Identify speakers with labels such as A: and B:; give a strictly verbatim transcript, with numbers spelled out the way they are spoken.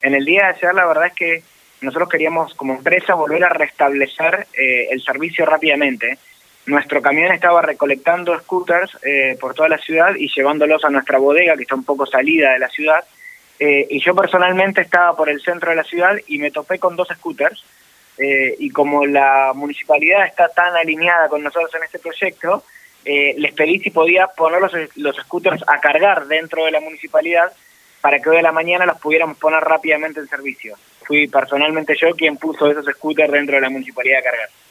A: En el día de ayer la verdad es que nosotros queríamos como empresa volver a restablecer eh, el servicio rápidamente. Nuestro camión estaba recolectando scooters eh, por toda la ciudad y llevándolos a nuestra bodega, que está un poco salida de la ciudad. Eh, y yo personalmente estaba por el centro de la ciudad y me topé con dos scooters. Eh, y como la municipalidad está tan alineada con nosotros en este proyecto, eh, les pedí si podía poner los, los scooters a cargar dentro de la municipalidad para que hoy a la mañana los pudiéramos poner rápidamente en servicio. Fui personalmente yo quien puso esos scooters dentro de la municipalidad a cargar.